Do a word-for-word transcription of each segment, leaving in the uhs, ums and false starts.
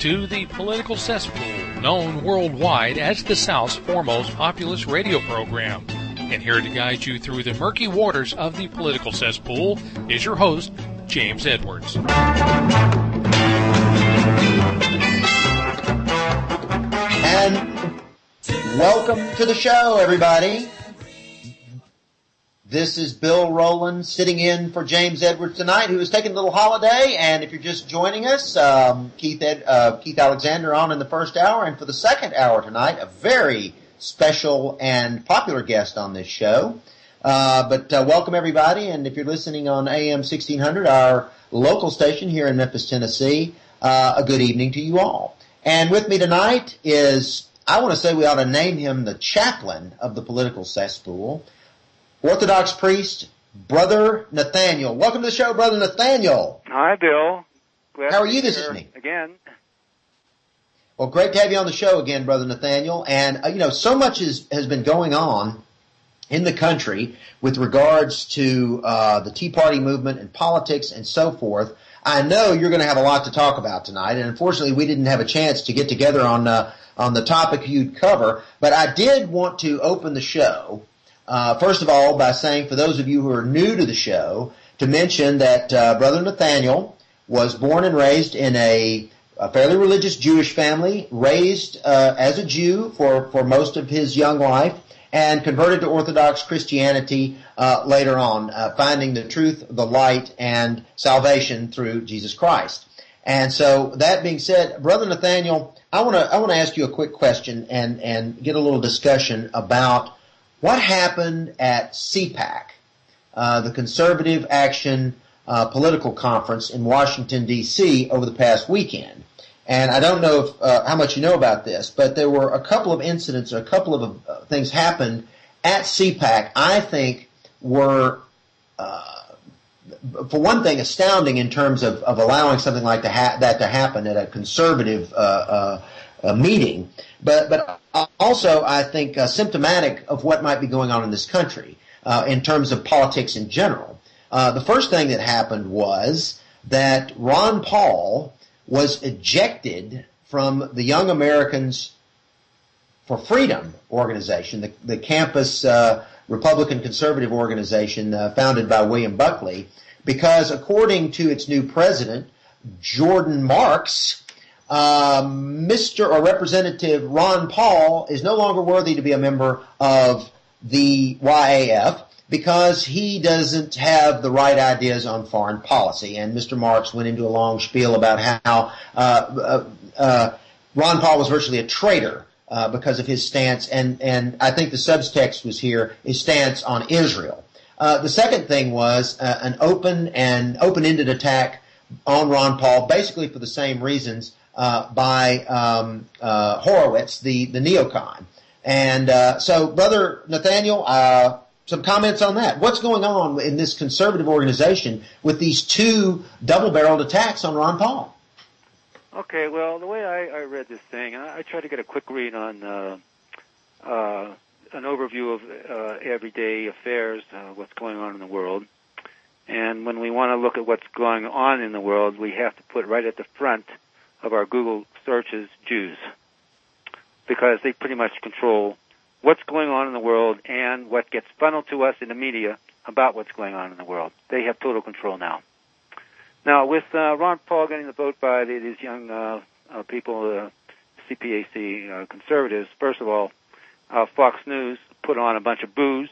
to the Political Cesspool, known worldwide as the South's foremost populist radio program. And here to guide you through the murky waters of the Political Cesspool is your host, James Edwards. And welcome to the show, everybody. This is Bill Rowland sitting in for James Edwards tonight, who is taking a little holiday. And if you're just joining us, um, Keith Ed, uh, Keith Alexander on in the first hour. And for the second hour tonight, a very special and popular guest on this show. Uh, but uh, welcome, everybody. And if you're listening on A M sixteen hundred, our local station here in Memphis, Tennessee, uh, a good evening to you all. And with me tonight is, I want to say we ought to name him the chaplain of the Political Cesspool, Orthodox priest, Brother Nathaniel. Welcome to the show, Brother Nathaniel. Hi, Bill. Glad How are you this evening? Again. Well, great to have you on the show again, Brother Nathaniel. And, uh, you know, so much is, has been going on in the country with regards to uh, the Tea Party movement and politics and so forth. I know you're going to have a lot to talk about tonight, and unfortunately we didn't have a chance to get together on uh, on the topic you'd cover. But I did want to open the show Uh, first of all, by saying, for those of you who are new to the show, to mention that uh, Brother Nathaniel was born and raised in a, a fairly religious Jewish family, raised uh, as a Jew for, for most of his young life, and converted to Orthodox Christianity uh, later on, uh, finding the truth, the light, and salvation through Jesus Christ. And so, that being said, Brother Nathaniel, I want to I want to ask you a quick question and and get a little discussion about what happened at C PAC, uh, the Conservative Action uh, Political Conference in Washington, D C over the past weekend. And I don't know if, uh, how much you know about this, but there were a couple of incidents, a couple of uh, things happened at C PAC I think were, uh, for one thing, astounding in terms of, of allowing something like to ha- that to happen at a conservative uh, uh a meeting, but but also I think uh, symptomatic of what might be going on in this country uh, in terms of politics in general. Uh, the first thing that happened was that Ron Paul was ejected from the Young Americans for Freedom organization, the, the campus uh, Republican conservative organization uh, founded by William Buckley, because according to its new president, Jordan Marks, Um, Mister or Representative Ron Paul is no longer worthy to be a member of the Y A F because he doesn't have the right ideas on foreign policy. And Mister Marks went into a long spiel about how uh, uh, uh, Ron Paul was virtually a traitor uh, because of his stance. And, and I think the subtext was here, his stance on Israel. Uh, the second thing was uh, an open and open-ended attack on Ron Paul, basically for the same reasons Uh, by um, uh, Horowitz, the, the neocon. And uh, so, Brother Nathaniel, uh, some comments on that. What's going on in this conservative organization with these two double-barreled attacks on Ron Paul? Okay, well, the way I, I read this thing, and I, I tried to get a quick read on uh, uh, an overview of uh, everyday affairs, uh, what's going on in the world. And when we want to look at what's going on in the world, we have to put right at the front of our Google searches Jews, because they pretty much control what's going on in the world and what gets funneled to us in the media about what's going on in the world. They have total control now. Now, with uh, Ron Paul getting the vote by the, these young uh, uh, people, uh, C P A C uh, conservatives, first of all, uh, Fox News put on a bunch of boos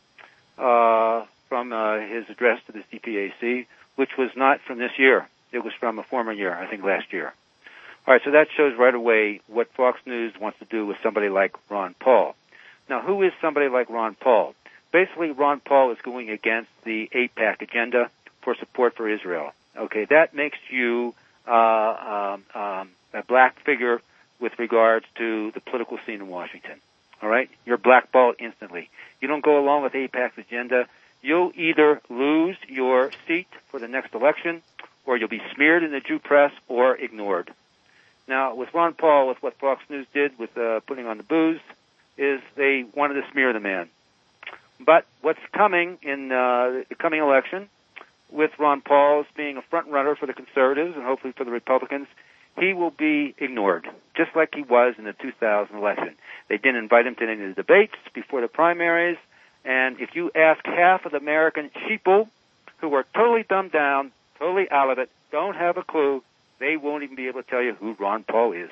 uh, from uh, his address to the C P A C, which was not from this year. It was from a former year, I think last year. All right, so that shows right away what Fox News wants to do with somebody like Ron Paul. Now, who is somebody like Ron Paul? Basically, Ron Paul is going against the AIPAC agenda for support for Israel. Okay, that makes you uh, um, um, a black figure with regards to the political scene in Washington. All right, you're blackballed instantly. You don't go along with AIPAC's agenda, you'll either lose your seat for the next election, or you'll be smeared in the Jew press or ignored. Now, with Ron Paul, with what Fox News did with uh, putting on the boos, is they wanted to smear the man. But what's coming in uh, the coming election, with Ron Paul as being a front runner for the conservatives and hopefully for the Republicans, he will be ignored, just like he was in the two thousand election. They didn't invite him to any of the debates before the primaries, and if you ask half of the American sheeple who are totally dumbed down, totally out of it, don't have a clue, they won't even be able to tell you who Ron Paul is.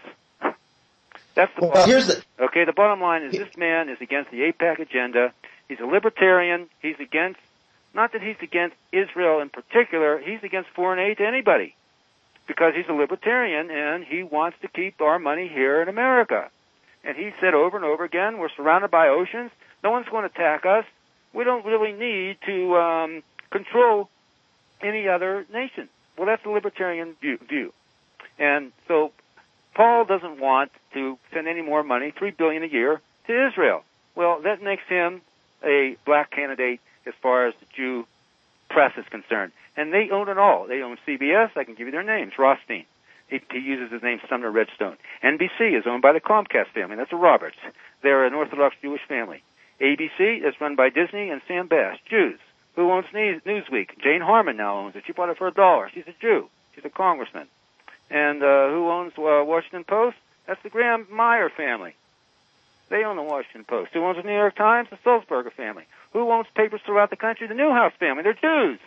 That's the well, bottom. Here's the... Okay, the bottom line is this man is against the AIPAC agenda. He's a libertarian. He's against, not that he's against Israel in particular, he's against foreign aid to anybody because he's a libertarian and he wants to keep our money here in America. And he said over and over again, we're surrounded by oceans. No one's going to attack us. We don't really need to um, control any other nation. Well, that's the libertarian view. view. And so Paul doesn't want to send any more money, three billion dollars a year, to Israel. Well, that makes him a black candidate as far as the Jew press is concerned. And they own it all. They own C B S. I can give you their names. Rothstein. He, he uses his name Sumner Redstone. N B C is owned by the Comcast family. That's a Roberts. They're an Orthodox Jewish family. A B C is run by Disney and Sam Bass, Jews. Who owns Newsweek? Jane Harmon now owns it. She bought it for a dollar. She's a Jew. She's a congressman. And uh, who owns uh, Washington Post? That's the Graham Meyer family. They own the Washington Post. Who owns the New York Times? The Sulzberger family. Who owns papers throughout the country? The Newhouse family. They're Jews.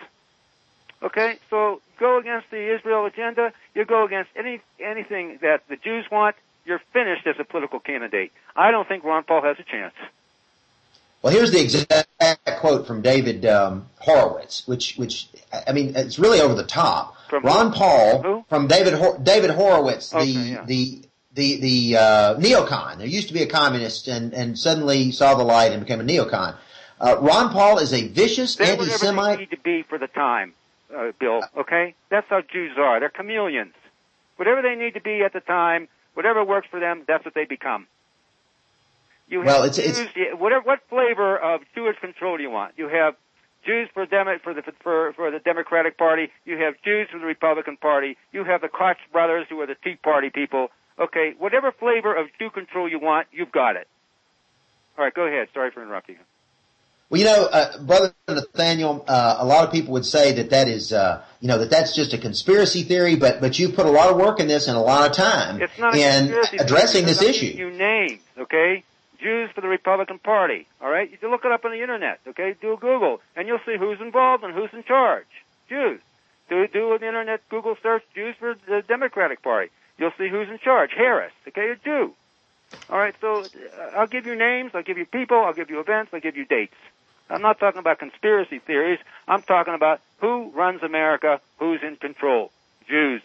Okay, so go against the Israel agenda. You go against any anything that the Jews want. You're finished as a political candidate. I don't think Ron Paul has a chance. Well, here's the exact quote from David um, Horowitz, which, which I mean, it's really over the top. From Ron who? Paul Who? from David Hor- David Horowitz, the okay, yeah. the the the uh, neocon. There used to be a communist, and and suddenly saw the light and became a neocon. Uh, Ron Paul is a vicious They're anti-Semite. whatever they need to be for the time, uh, Bill. Okay, that's how Jews are. They're chameleons. Whatever they need to be at the time, whatever works for them, that's what they become. You have Well, it's, Jews, it's whatever. What flavor of Jewish control do you want? You have Jews for Demo, for the for for the Democratic Party. You have Jews for the Republican Party. You have the Koch brothers, who are the Tea Party people. Okay, whatever flavor of Jew control you want, you've got it. All right, go ahead. Sorry for interrupting you. Well, you know, uh, Brother Nathaniel, uh, a lot of people would say that that is, uh, you know, that that's just a conspiracy theory, but but you put a lot of work in this and a lot of time It's not a in conspiracy addressing theory. this I'm issue. giving you names, okay? Jews for the Republican Party, all right? You can look it up on the Internet, okay? Do a Google, and you'll see who's involved and who's in charge. Jews. Do, do an Internet Google search, Jews for the Democratic Party. You'll see who's in charge. Harris, okay, a Jew. All right, so uh, I'll give you names, I'll give you people, I'll give you events, I'll give you dates. I'm not talking about conspiracy theories. I'm talking about who runs America, who's in control. Jews.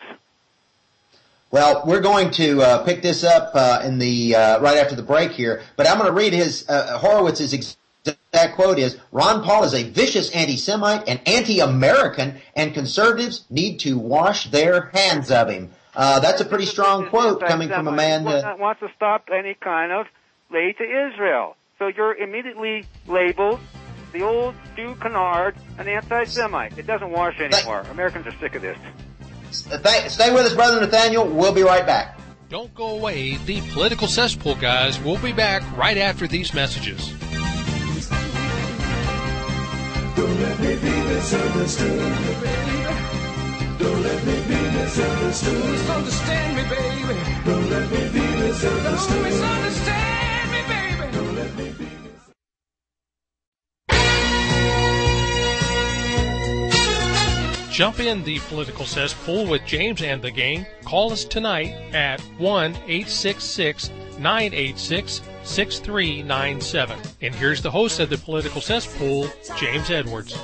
Well, we're going to uh, pick this up uh, in the uh, right after the break here, but I'm going to read his uh, Horowitz's exact quote is, Ron Paul is a vicious anti-Semite and anti-American, and conservatives need to wash their hands of him. Uh, that's a pretty strong quote coming from a man that wants to stop any kind of aid to Israel. So you're immediately labeled the old Jew canard, an anti-Semite. It doesn't wash anymore. Americans are sick of this. Stay with us, Brother Nathaniel. We'll be right back. Don't go away. The Political Cesspool guys will be back right after these messages. Don't let me be misunderstood, baby. Don't let me be misunderstood. Misunderstand me, baby. Don't let me be misunderstood. Don't misunderstand me, baby. Don't let me be. Jump in the Political Cesspool with James and the gang. Call us tonight at one eight six six, nine eight six, six three nine seven. And here's the host of the Political Cesspool, James Edwards.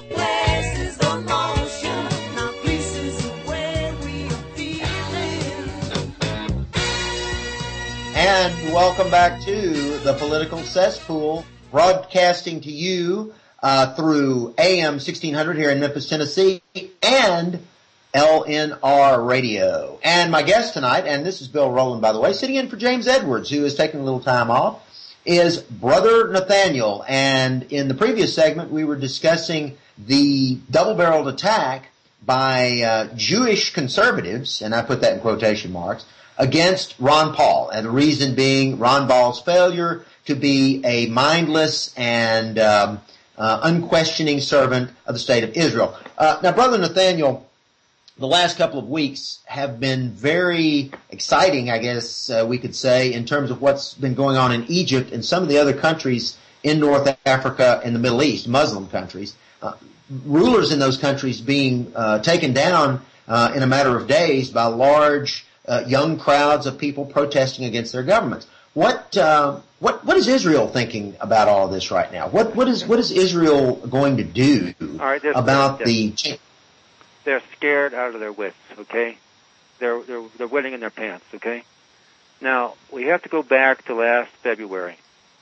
And welcome back to the Political Cesspool, broadcasting to you Uh, through A M sixteen hundred here in Memphis, Tennessee, and L N R Radio. And my guest tonight, and this is Bill Rowland, by the way, sitting in for James Edwards, who is taking a little time off, is Brother Nathaniel. And in the previous segment, we were discussing the double-barreled attack by uh, Jewish conservatives, and I put that in quotation marks, against Ron Paul. And the reason being Ron Paul's failure to be a mindless and um, Uh, unquestioning servant of the state of Israel. Uh, now, Brother Nathaniel, the last couple of weeks have been very exciting, I guess uh, we could say, in terms of what's been going on in Egypt and some of the other countries in North Africa and the Middle East, Muslim countries. Uh, rulers in those countries being uh, taken down uh, in a matter of days by large uh, young crowds of people protesting against their governments. What uh, what what is Israel thinking about all of this right now? What what is what is Israel going to do all right, about the change? They're scared out of their wits, okay? They're, they're, they're wetting in their pants, okay? Now, we have to go back to last February.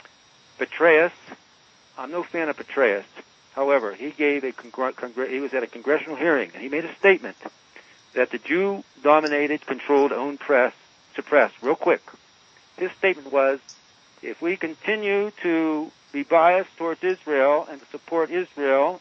Petraeus, I'm no fan of Petraeus. However, he gave a, congr- congr- he was at a congressional hearing, and he made a statement that the Jew-dominated, controlled, owned press suppressed real quick. His statement was, if we continue to be biased towards Israel and to support Israel,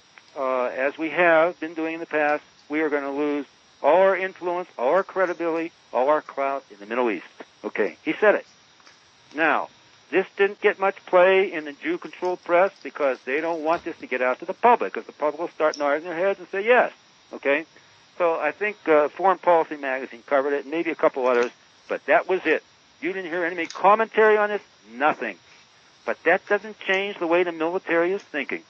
Uh, as we have been doing in the past, we are going to lose all our influence, all our credibility, all our clout in the Middle East. Okay, he said it. Now, this didn't get much play in the Jew-controlled press because they don't want this to get out to the public, because the public will start nodding their heads and say yes. Okay? So I think uh, Foreign Policy Magazine covered it, and maybe a couple others, but that was it. You didn't hear any commentary on this? Nothing. But that doesn't change the way the military is thinking.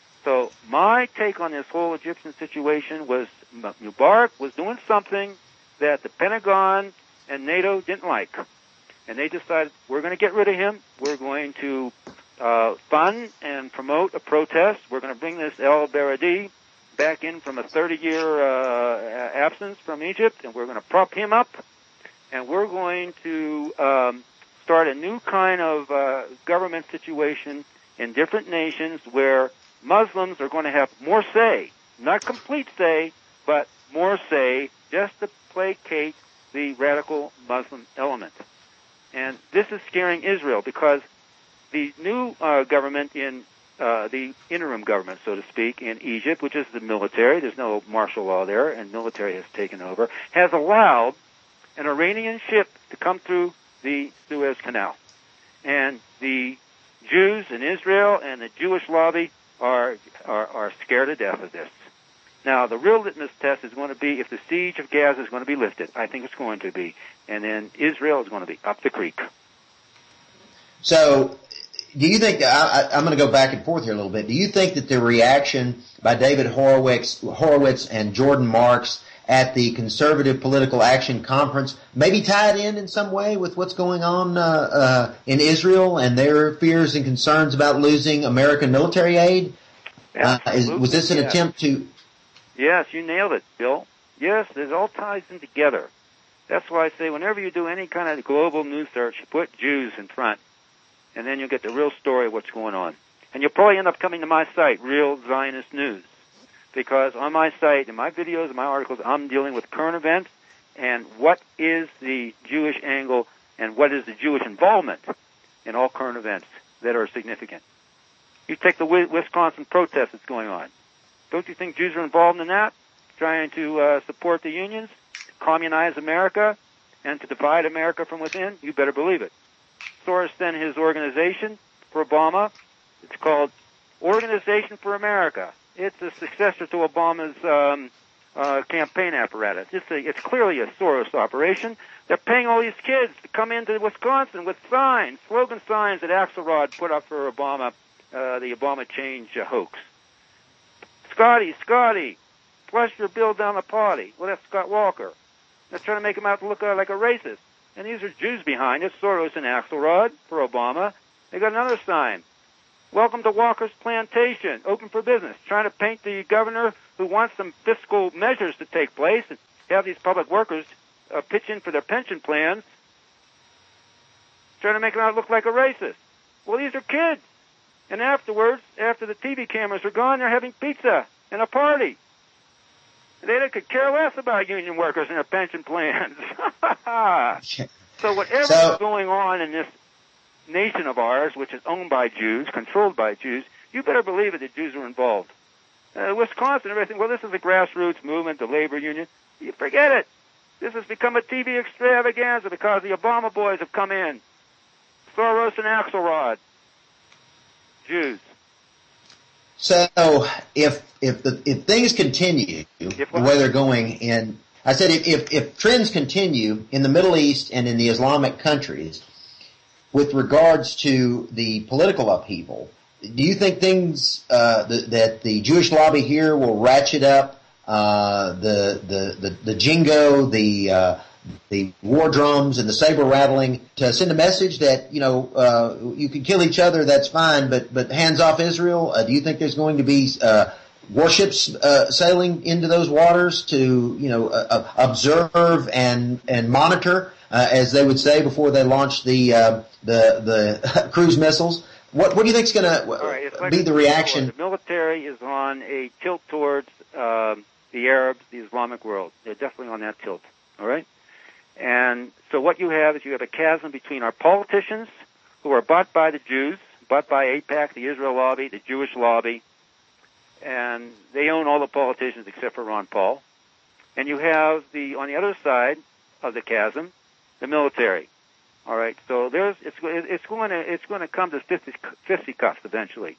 So my take on this whole Egyptian situation was Mubarak was doing something that the Pentagon and NATO didn't like. And they decided, we're going to get rid of him. We're going to uh, fund and promote a protest. We're going to bring this El Baradei back in from a thirty-year uh, absence from Egypt, and we're going to prop him up. And we're going to um, start a new kind of uh, government situation in different nations where Muslims are going to have more say, not complete say, but more say, just to placate the radical Muslim element. And this is scaring Israel because the new uh, government in uh, the interim government, so to speak, in Egypt, which is the military, there's no martial law there, and military has taken over, has allowed an Iranian ship to come through the Suez Canal. And the Jews in Israel and the Jewish lobby Are, are are scared to death of this. Now, the real litmus test is going to be if the siege of Gaza is going to be lifted. I think it's going to be. And then Israel is going to be up the creek. So, do you think, I, I'm going to go back and forth here a little bit, do you think that the reaction by David Horowitz, Horowitz and Jordan Marks at the Conservative Political Action Conference may be tied in in some way with what's going on uh, uh, in Israel and their fears and concerns about losing American military aid? Uh, is, was this an yes. attempt to... Yes, you nailed it, Bill. Yes, it all ties in together. That's why I say whenever you do any kind of global news search, put Jews in front, and then you'll get the real story of what's going on. And you'll probably end up coming to my site, Real Zionist News. Because on my site, in my videos, in my articles, I'm dealing with current events and what is the Jewish angle and what is the Jewish involvement in all current events that are significant. You take the Wisconsin protest that's going on. Don't you think Jews are involved in that? Trying to uh, support the unions, communize America, and to divide America from within? You better believe it. Soros sent his organization for Obama. It's called Organization for America. It's a successor to Obama's um, uh, campaign apparatus. It's, a, it's clearly a Soros operation. They're paying all these kids to come into Wisconsin with signs, slogan signs that Axelrod put up for Obama, uh, the Obama change uh, hoax. Scotty, Scotty, flush your bill down the party. Well, that's Scott Walker. They're trying to make him out to look uh, like a racist. And these are Jews behind it, Soros and Axelrod for Obama. They got another sign. Welcome to Walker's Plantation, open for business, trying to paint the governor who wants some fiscal measures to take place and have these public workers uh, pitch in for their pension plans, trying to make them out look like a racist. Well, these are kids. And afterwards, after the T V cameras are gone, they're having pizza and a party. They could care less about union workers and their pension plans. So whatever so, is going on in this nation of ours, which is owned by Jews, controlled by Jews, you better believe it, the Jews are involved. Uh, Wisconsin, everything, well, this is a grassroots movement, the labor union. You forget it. This has become a T V extravaganza because the Obama boys have come in. Soros and Axelrod. Jews. So if if the if things continue If the way they're going in, I said if, if if trends continue in the Middle East and in the Islamic countries with regards to the political upheaval, do you think things uh, the, that the Jewish lobby here will ratchet up uh, the, the the the jingo, the uh, the war drums and the saber rattling to send a message that, you know, uh, you can kill each other, that's fine, but, but hands off Israel? Uh, do you think there's going to be, uh, warships, uh, sailing into those waters to, you know, uh, observe and, and monitor, uh, as they would say before they launch the, uh, the, the cruise missiles? What, what do you think is going right, to like be the reaction? The military is on a tilt towards, um, the Arabs, the Islamic world. They're definitely on that tilt. All right? And so what you have is you have a chasm between our politicians, who are bought by the Jews, bought by AIPAC, the Israel lobby, the Jewish lobby, and they own all the politicians except for Ron Paul. And you have the on the other side of the chasm, the military. All right, so there's it's it's going to it's going to come to fisticuffs eventually.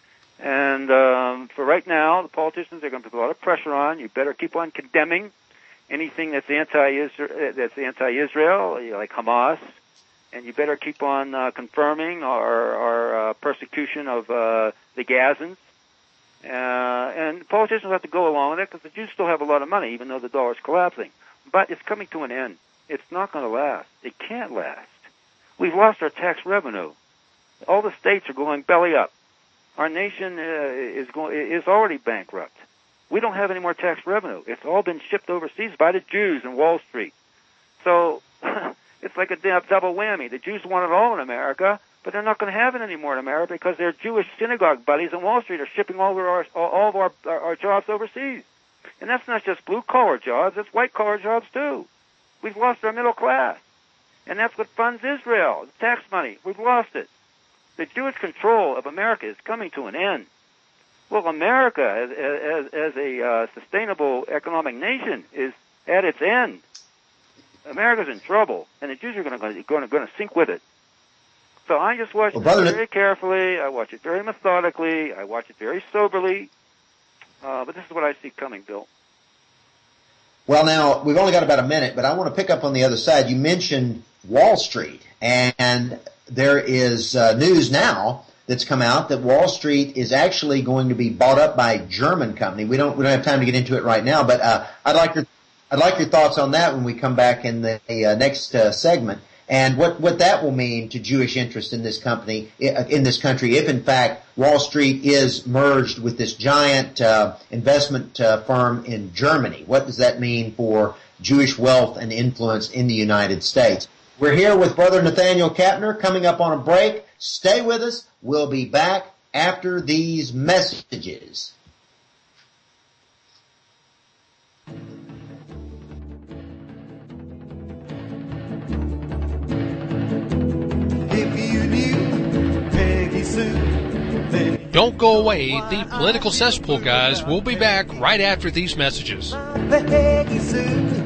And um, for right now, the politicians are going to put a lot of pressure on. You better keep on condemning anything that's anti-Israel, that's anti-Israel, you know, like Hamas, and you better keep on uh, confirming our, our uh, persecution of uh, the Gazans. Uh, and politicians have to go along with it because the Jews still have a lot of money, even though the dollar's collapsing. But it's coming to an end. It's not going to last. It can't last. We've lost our tax revenue. All the states are going belly up. Our nation uh, is going is already bankrupt. We don't have any more tax revenue. It's all been shipped overseas by the Jews in Wall Street. So it's like a double whammy. The Jews want it all in America, but they're not going to have it anymore in America because their Jewish synagogue buddies in Wall Street are shipping all of our, all of our, our, our jobs overseas. And that's not just blue-collar jobs. That's white-collar jobs, too. We've lost our middle class. And that's what funds Israel, the tax money. We've lost it. The Jewish control of America is coming to an end. Well, America, as, as, as a uh, sustainable economic nation, is at its end. America's in trouble, and the Jews are going to going to going to sink with it. So I just watch well, it very carefully. I watch it very methodically. I watch it very soberly. Uh, but this is what I see coming, Bill. Well, now, we've only got about a minute, but I want to pick up on the other side. You mentioned Wall Street, and there is uh, news now that's come out that Wall Street is actually going to be bought up by a German company. We don't we don't have time to get into it right now, but uh, I'd like your I'd like your thoughts on that when we come back in the uh, next uh, segment, and what what that will mean to Jewish interest in this company in this country if in fact Wall Street is merged with this giant uh, investment uh, firm in Germany. What does that mean for Jewish wealth and influence in the United States? We're here with Brother Nathaniel Kapner, coming up on a break. Stay with us. We'll be back after these messages. If you knew Peggy Sue, then don't go away. The Political Cesspool guys will be back right after these messages. Peggy Sue.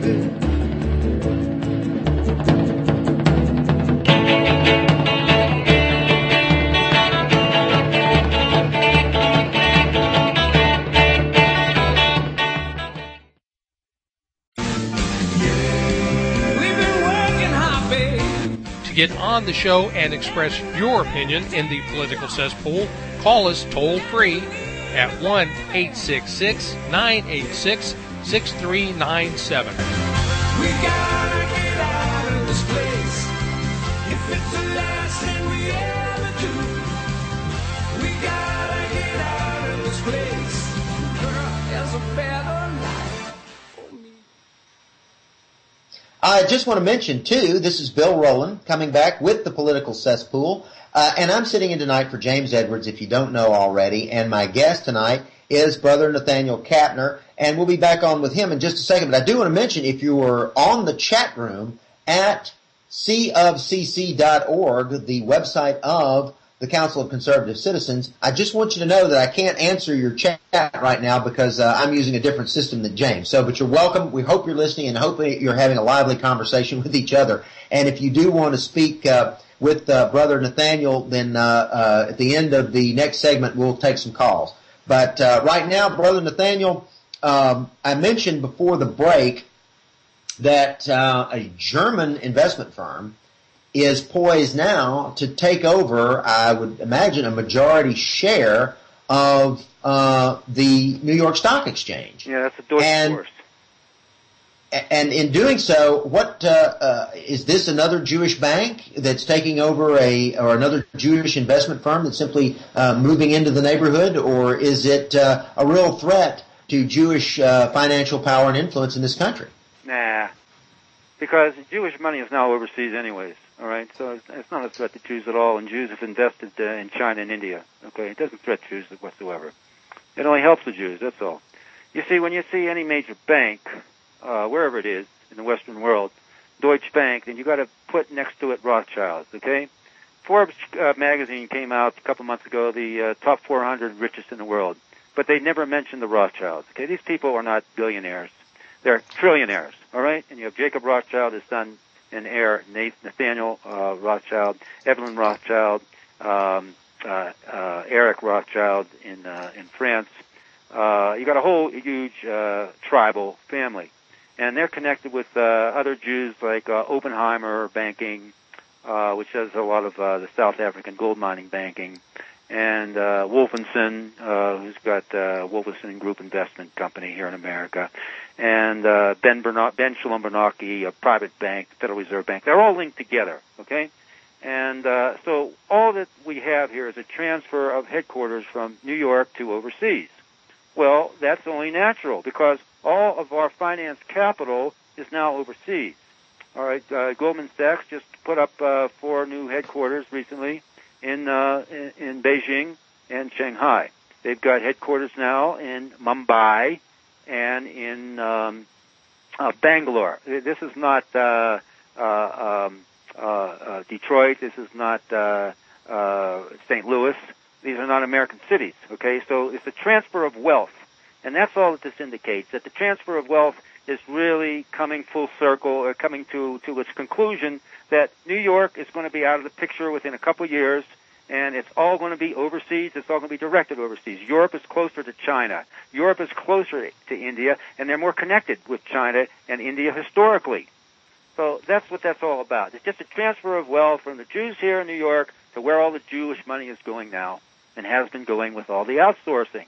Get on the show and express your opinion in the Political Cesspool, call us toll free at one eight six six, nine eight six, six three nine seven. We gotta get out of this place. If it's the last thing we ever do, we gotta get out of this place. Girl, there's a better life for me. I just want to mention, too, this is Bill Rowland coming back with the Political Cesspool, uh, and I'm sitting in tonight for James Edwards, if you don't know already, and my guest tonight is Brother Nathaniel Kapner, and we'll be back on with him in just a second. But I do want to mention, if you were on the chat room at c of c c dot org, the website of the Council of Conservative Citizens, I just want you to know that I can't answer your chat right now because uh, I'm using a different system than James. So, but you're welcome. We hope you're listening and hope you're having a lively conversation with each other. And if you do want to speak uh, with uh, Brother Nathaniel, then uh, uh, at the end of the next segment, we'll take some calls. But uh, right now, Brother Nathaniel, um, I mentioned before the break that uh, a German investment firm is poised now to take over, I would imagine, a majority share of uh, the New York Stock Exchange. Yeah, that's a Deutsche and, Börse. And in doing so, what uh, uh, is this another Jewish bank that's taking over a, or another Jewish investment firm that's simply uh, moving into the neighborhood, or is it uh, a real threat to Jewish uh, financial power and influence in this country? Nah, because Jewish money is now overseas anyways, all right? So it's, it's not a threat to Jews at all, and Jews have invested uh, in China and India, okay? It doesn't threat Jews whatsoever. It only helps the Jews, that's all. You see, when you see any major bank, uh, wherever it is in the Western world, Deutsche Bank, then you got to put next to it Rothschilds, okay? Forbes uh, magazine came out a couple months ago, the uh, top four hundred richest in the world, but they never mentioned the Rothschilds, okay? These people are not billionaires. They're trillionaires, all right? And you have Jacob Rothschild, his son and heir, Nathaniel uh, Rothschild, Evelyn Rothschild, um, uh, uh, Eric Rothschild in uh, in France. Uh, you got a whole huge uh, tribal family, and they're connected with uh, other Jews like uh, Oppenheimer Banking, uh, which does a lot of uh, the South African gold mining banking, and uh, Wolfenson, uh, who's got uh, Wolfenson Group Investment Company here in America, and uh, Ben Bernanke, Ben Shalom Bernanke, a private bank, Federal Reserve Bank. They're all linked together, okay? And uh, so all that we have here is a transfer of headquarters from New York to overseas. Well, that's only natural because all of our finance capital is now overseas. All right, uh, Goldman Sachs just put up uh, four new headquarters recently in, uh, in in Beijing and Shanghai. They've got headquarters now in Mumbai and in um, uh, Bangalore. This is not uh, uh, um, uh, uh, Detroit. This is not uh, uh, Saint Louis. These are not American cities, okay? So it's a transfer of wealth, and that's all that this indicates, that the transfer of wealth is really coming full circle, or coming to, to its conclusion that New York is going to be out of the picture within a couple of years, and it's all going to be overseas. It's all going to be directed overseas. Europe is closer to China. Europe is closer to India, and they're more connected with China and India historically. So that's what that's all about. It's just a transfer of wealth from the Jews here in New York to where all the Jewish money is going now, and has been going with all the outsourcing.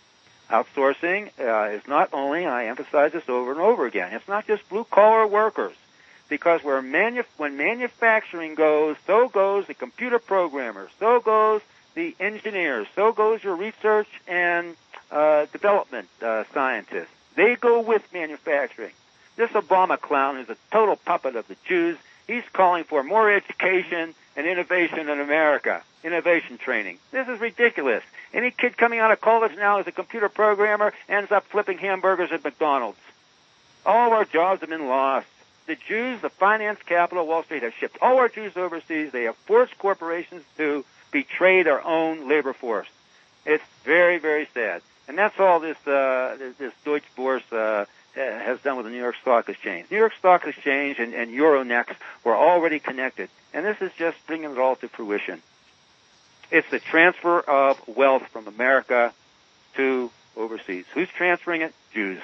Outsourcing uh, is not only, and I emphasize this over and over again, it's not just blue-collar workers, because where manu- when manufacturing goes, so goes the computer programmers, so goes the engineers, so goes your research and uh, development uh, scientists. They go with manufacturing. This Obama clown is a total puppet of the Jews. He's calling for more education and innovation in America, innovation training. This is ridiculous. Any kid coming out of college now as a computer programmer ends up flipping hamburgers at McDonald's. All of our jobs have been lost. The Jews, the finance capital, Wall Street, have shipped all our Jews overseas. They have forced corporations to betray their own labor force. It's very, very sad. And that's all this uh, this, this Deutsche Börse uh, has done with the New York Stock Exchange. New York Stock Exchange and, and Euronext were already connected, and this is just bringing it all to fruition. It's the transfer of wealth from America to overseas. Who's transferring it? Jews.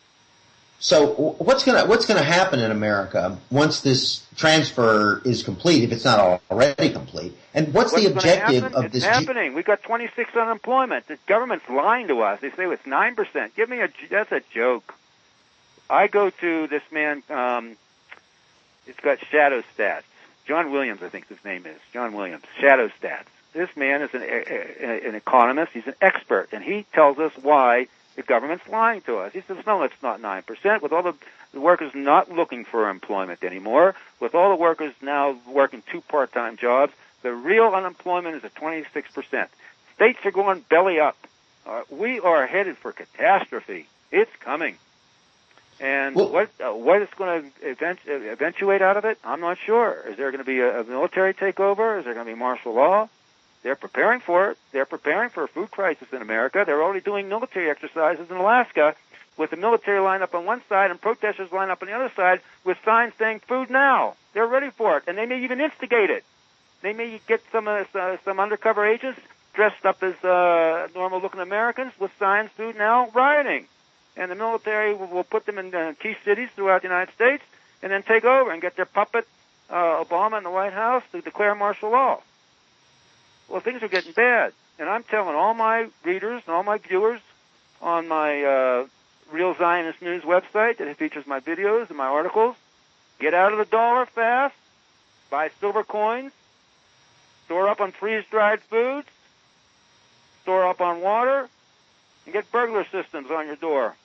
So what's going to what's going to happen in America once this transfer is complete, if it's not already complete? And what's, what's the objective of it's this? It's happening. G- We've got twenty-six unemployment. The government's lying to us. They say it's nine percent. Give me a that's a joke. I go to this man. Um, it's got Shadow Stats. John Williams, I think his name is John Williams. Shadow Stats. This man is an, a, an economist. He's an expert, and he tells us why the government's lying to us. He says, no, it's not nine percent. With all the, the workers not looking for employment anymore, with all the workers now working two part-time jobs, the real unemployment is at twenty-six percent. States are going belly up. Uh, we are headed for catastrophe. It's coming. And well, what uh, what is going to event, eventuate out of it, I'm not sure. Is there going to be a, a military takeover? Is there going to be martial law? They're preparing for it. They're preparing for a food crisis in America. They're already doing military exercises in Alaska with the military lined up on one side and protesters lined up on the other side with signs saying food now. They're ready for it, and they may even instigate it. They may get some uh, some undercover agents dressed up as uh, normal-looking Americans with signs through now rioting. And the military will, will put them in uh, key cities throughout the United States and then take over and get their puppet, uh, Obama, in the White House to declare martial law. Well, things are getting bad. And I'm telling all my readers and all my viewers on my uh, Real Zionist News website that features my videos and my articles, get out of the dollar fast, buy silver coins, store up on freeze-dried foods, store up on water, and get burglar systems on your door.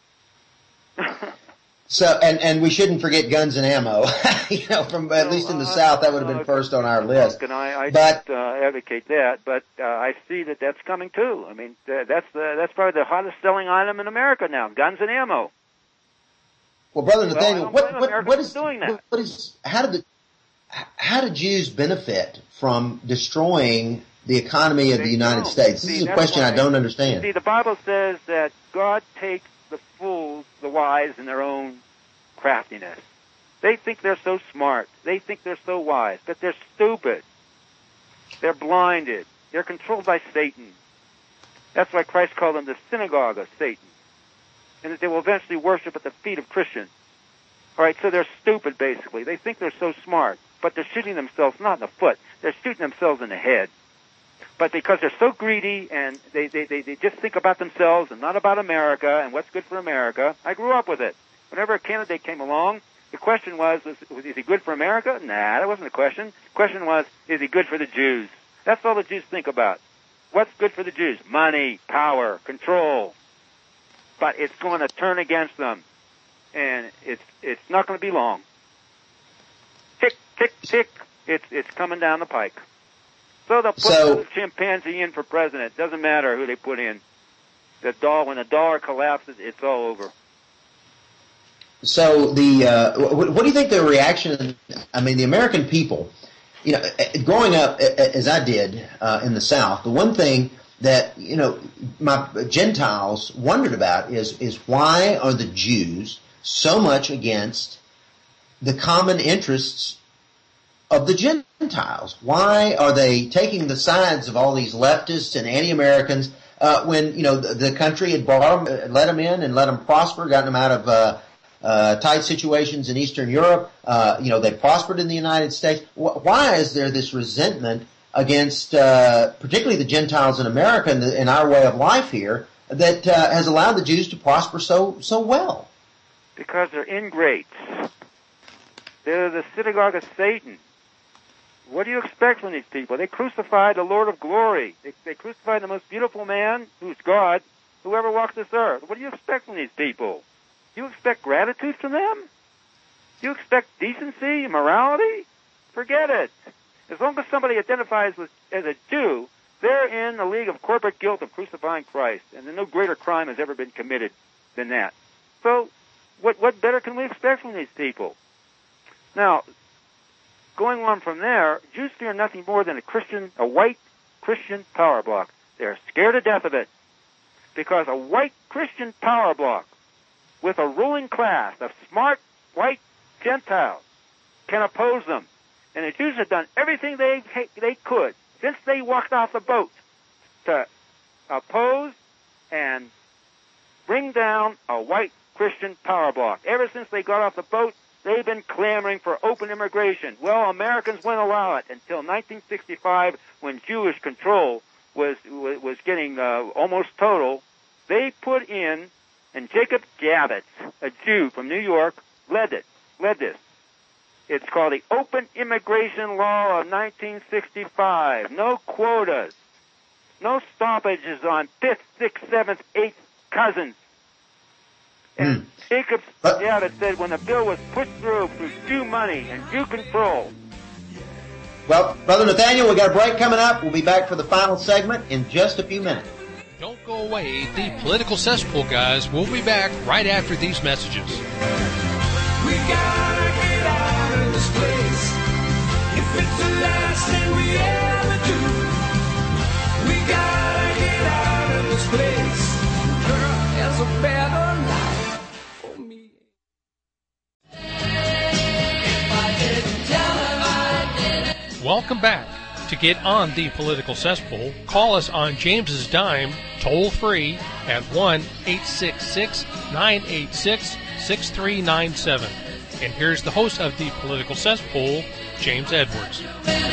So, and, and we shouldn't forget guns and ammo. You know, from at no, least in the uh, South, that would have uh, been first on our list. And I, I but, don't uh, advocate that, but uh, I see that that's coming too. I mean, uh, that's the, that's probably the hottest selling item in America now: guns and ammo. Well, Brother Nathaniel, well, what, what, what is doing that? What is how did the how did Jews benefit from destroying the economy of They the United don't. States? This See, is a that's question why, I don't understand. See, the Bible says that God takes the fools, the wise, in their own craftiness. They think they're so smart. They think they're so wise, but they're stupid. They're blinded. They're controlled by Satan. That's why Christ called them the synagogue of Satan, and that they will eventually worship at the feet of Christians. All right, so they're stupid, basically. They think they're so smart, but they're shooting themselves not in the foot. They're shooting themselves in the head. But because they're so greedy and they, they, they, they just think about themselves and not about America and what's good for America, I grew up with it. Whenever a candidate came along, the question was, was, was, is he good for America? Nah, that wasn't the question. The question was, is he good for the Jews? That's all the Jews think about. What's good for the Jews? Money, power, control. But it's going to turn against them, and it's it's not going to be long. Tick, tick, tick. It's it's coming down the pike. So they'll put So, the chimpanzee in for president. Doesn't matter who they put in. The dollar, when the dollar collapses, it's all over. So the uh, what, what do you think the reaction? I mean, the American people, you know, growing up as I did uh, in the South, the one thing that you know my Gentiles wondered about is is why are the Jews so much against the common interests of the Gentiles? Why are they taking the sides of all these leftists and anti-Americans uh, when you know the, the country had brought them, let them in and let them prosper, gotten them out of uh, uh, tight situations in Eastern Europe? Uh, you know, they prospered in the United States. Why is there this resentment against, uh, particularly the Gentiles in America and in our way of life here, that uh, has allowed the Jews to prosper so so well? Because they're ingrates. They're the synagogue of Satan. What do you expect from these people? They crucified the Lord of glory. They, they crucified the most beautiful man, who's God, who ever walked this earth. What do you expect from these people? Do you expect gratitude from them? Do you expect decency and morality? Forget it. As long as somebody identifies with, as a Jew, they're in the league of corporate guilt of crucifying Christ, and no greater crime has ever been committed than that. So, what what better can we expect from these people? Now, going on from there, Jews fear nothing more than a Christian, a white Christian power block. They're scared to death of it, because a white Christian power block with a ruling class of smart white Gentiles can oppose them. And the Jews have done everything they they could since they walked off the boat to oppose and bring down a white Christian power block. Ever since they got off the boat, they've been clamoring for open immigration. Well, Americans wouldn't allow it until nineteen sixty-five, when Jewish control was was getting uh, almost total. They put in, and Jacob Javits, a Jew from New York, led it, led this. It's called the Open Immigration Law of nineteen sixty-five. No quotas. No stoppages on fifth, sixth, seventh, eighth cousins. And Mm. Jacob But- Javits said when the bill was pushed through through Jew money and Jew control. Well, Brother Nathaniel, we got a break coming up. We'll be back for the final segment in just a few minutes. Don't go away. The Political Cesspool guys will be back right after these messages. We gotta get out of this place. If it's the last thing we ever do, we gotta get out of this place. Girl, there's a better life for me. Welcome back To get on the Political Cesspool, call us on James's dime, toll free at one eight six six, nine eight six, six three nine seven. And here's the host of the Political Cesspool, James Edwards.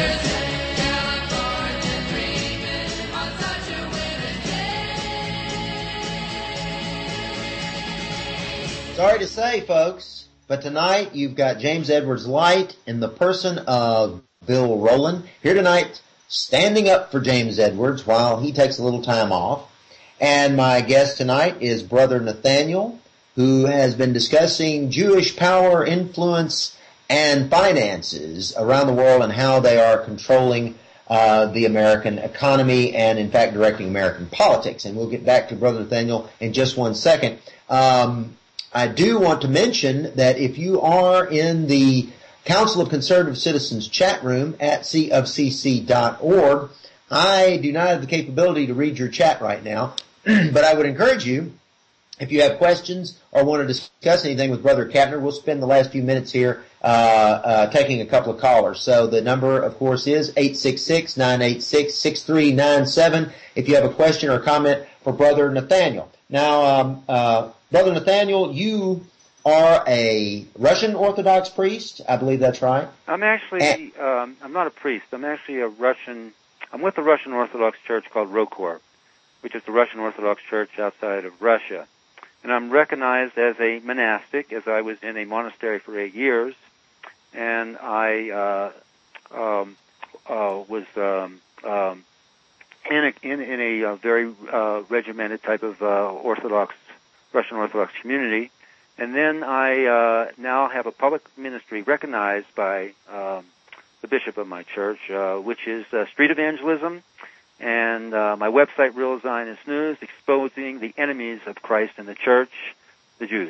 Sorry to say, folks, but tonight you've got James Edwards Light in the person of Bill Rowland here tonight, standing up for James Edwards while he takes a little time off. And my guest tonight is Brother Nathaniel, who has been discussing Jewish power, influence, and finances around the world and how they are controlling uh, the American economy and, in fact, directing American politics. And we'll get back to Brother Nathaniel in just one second. Um, I do want to mention that if you are in the Council of Conservative Citizens chat room at c of c c dot org, I do not have the capability to read your chat right now, but I would encourage you, if you have questions or want to discuss anything with Brother Kapner, we'll spend the last few minutes here uh, uh taking a couple of callers. So the number, of course, is eight six six, nine eight six, six three nine seven if you have a question or comment for Brother Nathaniel. Now, um, uh, Brother Nathaniel, you are a Russian Orthodox priest. I believe that's right. I'm actually, and, um, I'm not a priest. I'm actually a Russian, I'm with the Russian Orthodox Church called Rokor, which is the Russian Orthodox Church outside of Russia. And I'm recognized as a monastic, as I was in a monastery for eight years. And I uh, um, uh, was um, um, in a, in, in a uh, very uh, regimented type of uh, Orthodox, Russian Orthodox community. And then I uh, now have a public ministry recognized by um, the bishop of my church, uh, which is uh, street evangelism, and uh, my website, Real Zionist News, exposing the enemies of Christ and the church, the Jews.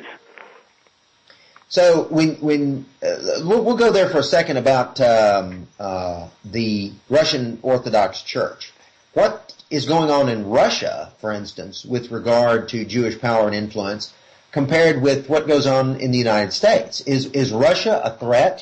So when when uh, we'll, we'll go there for a second about um, uh, the Russian Orthodox Church. What is going on in Russia, for instance, with regard to Jewish power and influence, compared with what goes on in the United States? Is is Russia a threat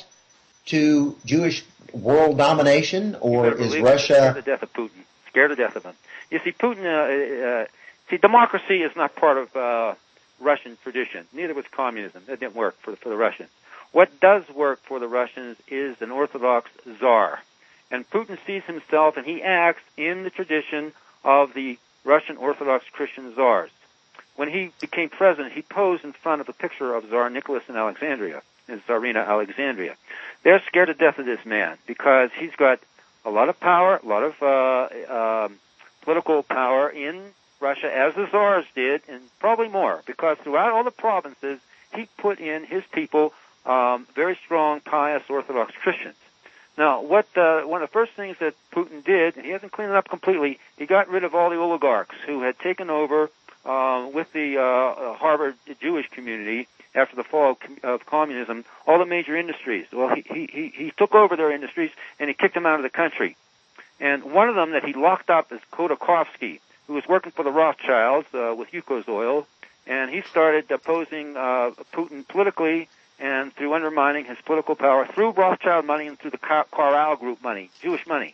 to Jewish world domination, or is Russia scared to death of Putin? Scared to death of him. You see, Putin. Uh, uh, see, democracy is not part of uh, Russian tradition. Neither was communism. That didn't work for for the Russians. What does work for the Russians is an Orthodox czar, and Putin sees himself and he acts in the tradition of the Russian Orthodox Christian czars. When he became president, he posed in front of a picture of Tsar Nicholas in Alexandria, in Tsarina Alexandria. They're scared to death of this man because he's got a lot of power, a lot of uh, uh, political power in Russia, as the czars did, and probably more, because throughout all the provinces, he put in his people um, very strong, pious Orthodox Christians. Now, what uh, one of the first things that Putin did, and he hasn't cleaned it up completely, he got rid of all the oligarchs who had taken over Uh, with the uh, Harvard Jewish community after the fall of, of communism, all the major industries. Well, he, he, he took over their industries and he kicked them out of the country. And one of them that he locked up is Khodorkovsky, who was working for the Rothschilds uh, with Yukos Oil, and he started opposing uh, Putin politically and through undermining his political power through Rothschild money and through the Carlyle Group money, Jewish money.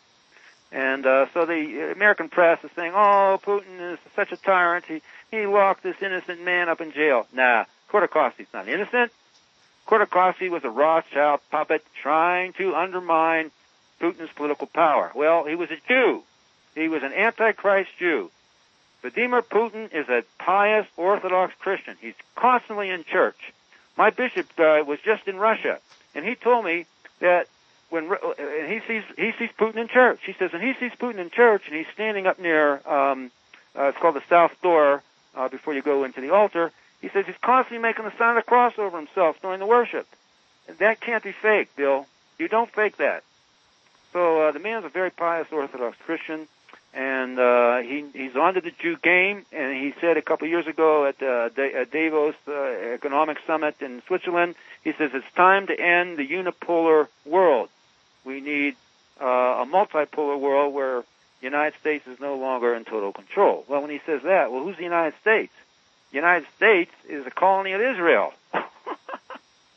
And uh, so the American press is saying, oh, Putin is such a tyrant. He, he locked this innocent man up in jail. Nah, Khodorkovsky's not innocent. Khodorkovsky was a Rothschild puppet trying to undermine Putin's political power. Well, he was a Jew. He was an antichrist Jew. Vladimir Putin is a pious Orthodox Christian. He's constantly in church. My bishop uh, was just in Russia, and he told me that when and he sees he sees Putin in church. He says, when he sees Putin in church, and he's standing up near um, uh, it's called the South Door uh, before you go into the altar. He says he's constantly making the sign of the cross over himself during the worship. And that can't be fake, Bill. You don't fake that. So uh, the man's a very pious Orthodox Christian, and uh, he he's onto the Jew game. And he said a couple of years ago at uh, at Davos uh, Economic Summit in Switzerland, he says it's time to end the unipolar world. We need uh, a multipolar world where the United States is no longer in total control. Well, when he says that, well, who's the United States? The United States is a colony of Israel.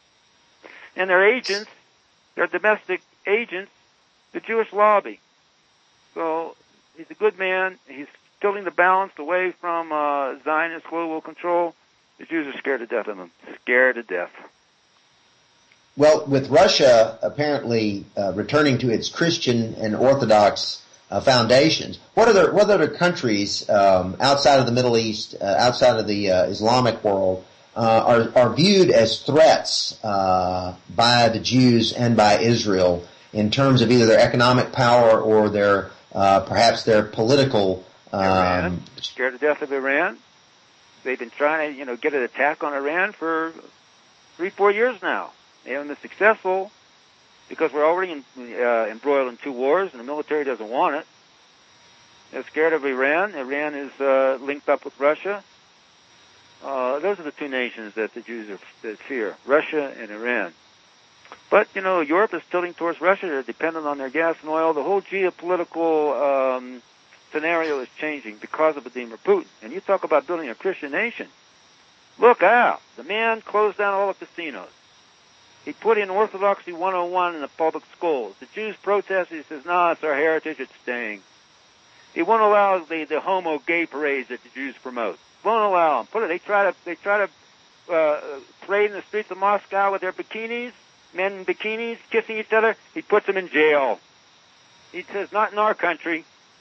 And their agents, their domestic agents, the Jewish lobby. So he's a good man. He's tilting the balance away from uh, Zionist global control. The Jews are scared to death of him. Scared to death. Well, with Russia apparently uh, returning to its Christian and Orthodox uh, foundations, what other what other countries um, outside of the Middle East, uh, outside of the uh, Islamic world, uh, are are viewed as threats uh, by the Jews and by Israel in terms of either their economic power or their uh, perhaps their political? Um, Iran. Scared to death of Iran. They've been trying to, you know, get an attack on Iran for three, four years now. They haven't been successful because we're already in, uh, embroiled in two wars, and the military doesn't want it. They're scared of Iran. Iran is uh, linked up with Russia. Uh, those are the two nations that the Jews are, that fear, Russia and Iran. But, you know, Europe is tilting towards Russia. They're dependent on their gas and oil. The whole geopolitical um, scenario is changing because of Vladimir Putin. And you talk about building a Christian nation. Look out. The man closed down all the casinos. He put in Orthodoxy one oh one in the public schools. The Jews protested. He says, no, it's our heritage. It's staying. He won't allow the, the homo-gay parades that the Jews promote. Won't allow them. Put it. They try to, they try to uh, parade in the streets of Moscow with their bikinis, men in bikinis, kissing each other. He puts them in jail. He says, not in our country.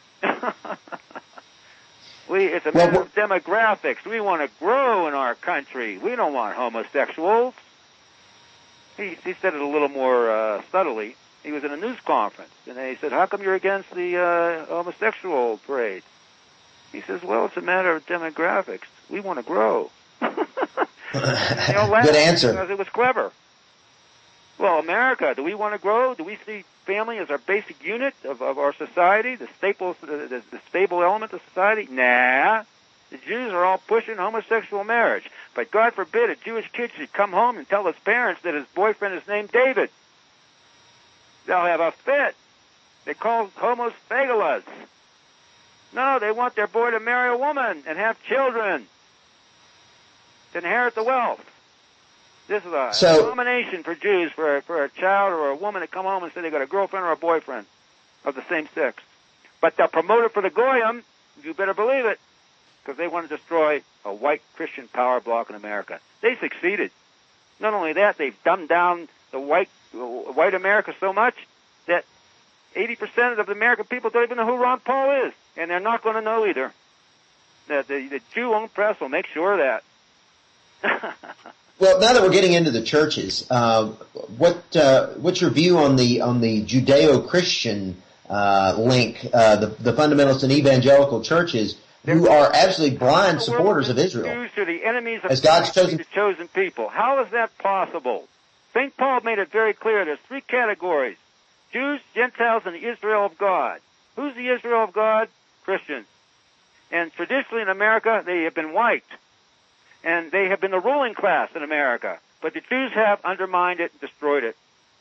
we, it's a well, matter of demographics. We want to grow in our country. We don't want homosexuals. He, he said it a little more uh, subtly. He was in a news conference, and they said, how come you're against the uh, homosexual parade? He says, well, it's a matter of demographics. We want to grow. you know, Good answer. Because it was clever. Well, America, do we want to grow? Do we see family as our basic unit of, of our society, the staple, the, the, the stable element of society? Nah. The Jews are all pushing homosexual marriage. But God forbid a Jewish kid should come home and tell his parents that his boyfriend is named David. They'll have a fit. They're called homospagulas. No, they want their boy to marry a woman and have children to inherit the wealth. This is a so, abomination for Jews for a, for a child or a woman to come home and say they got a girlfriend or a boyfriend of the same sex. But they'll promote it for the goyim. You better believe it, because they want to destroy a white Christian power bloc in America. They succeeded. Not only that, they've dumbed down the white white America so much that eighty percent of the American people don't even know who Ron Paul is, and they're not going to know either. The, the, the Jew-owned press will make sure of that. Well, now that we're getting into the churches, uh, what uh, what's your view on the on the Judeo-Christian uh, link, uh, the, the fundamentalist and evangelical churches who are absolutely blind supporters of Israel? Jews are the enemies of as God's chosen the chosen people. How is that possible? Saint Paul made it very clear. There's three categories: Jews, Gentiles, and the Israel of God. Who's the Israel of God? Christians. And traditionally in America, they have been white. And they have been the ruling class in America. But the Jews have undermined it and destroyed it.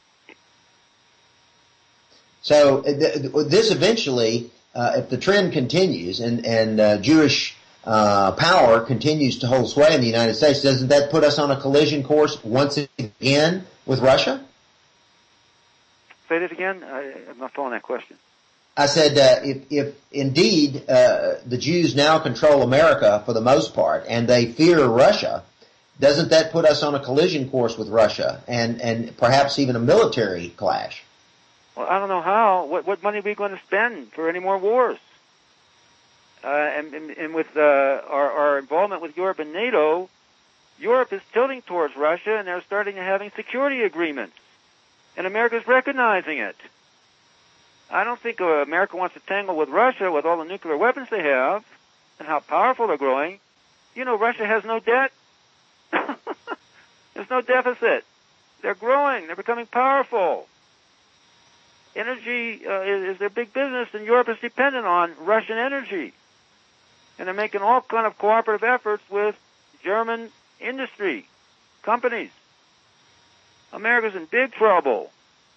So this eventually, uh, if the trend continues and, and uh, Jewish uh, power continues to hold sway in the United States, doesn't that put us on a collision course once again with Russia? Say that again? I, I'm not following that question. I said, uh, if, if indeed uh, the Jews now control America for the most part, and they fear Russia, doesn't that put us on a collision course with Russia, and, and perhaps even a military clash? Well, I don't know how. What, what money are we going to spend for any more wars? Uh, and, and, and with uh, our, our involvement with Europe and NATO, Europe is tilting towards Russia, and they're starting to having security agreements, and America's recognizing it. I don't think uh, America wants to tangle with Russia with all the nuclear weapons they have and how powerful they're growing. You know, Russia has no debt. There's no deficit. They're growing. They're becoming powerful. Energy uh, is, is their big business, and Europe is dependent on Russian energy. And they're making all kind of cooperative efforts with German industry, companies. America's in big trouble.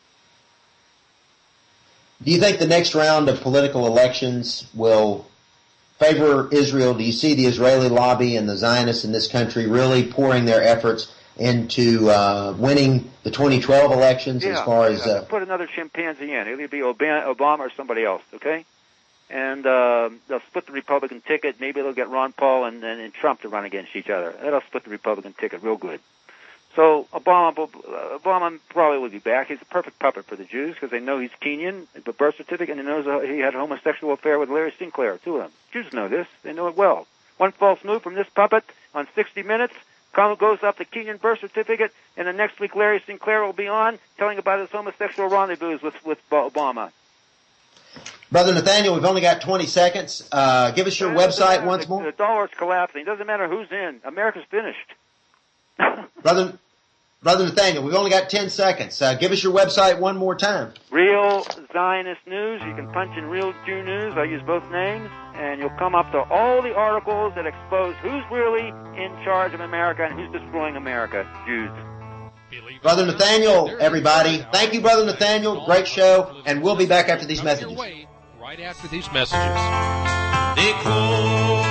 Do you think the next round of political elections will favor Israel? Do you see the Israeli lobby and the Zionists in this country really pouring their efforts into uh, winning the twenty twelve elections yeah, as far as... Yeah. Uh, Put another chimpanzee in. It'll be Obama or somebody else, okay? and uh, they'll split the Republican ticket. Maybe they'll get Ron Paul and, and, and Trump to run against each other. That'll split the Republican ticket real good. So Obama, Obama probably will be back. He's a perfect puppet for the Jews because they know he's Kenyan, the birth certificate, and he knows he had a homosexual affair with Larry Sinclair, two of them. Jews know this. They know it well. One false move from this puppet on sixty minutes goes up the Kenyan birth certificate, and the next week Larry Sinclair will be on telling about his homosexual rendezvous with, with Obama. Brother Nathaniel, we've only got twenty seconds. Uh, give us your website once the, more. The dollar's collapsing. It doesn't matter who's in. America's finished. Brother Brother Nathaniel, we've only got ten seconds. Uh, give us your website one more time. Real Zionist News. You can punch in Real Jew News. I use both names. And you'll come up to all the articles that expose who's really in charge of America and who's destroying America. Jews. Brother Nathaniel, everybody. Thank you, Brother Nathaniel. Great show. And we'll be back after these messages. Right after these messages. They call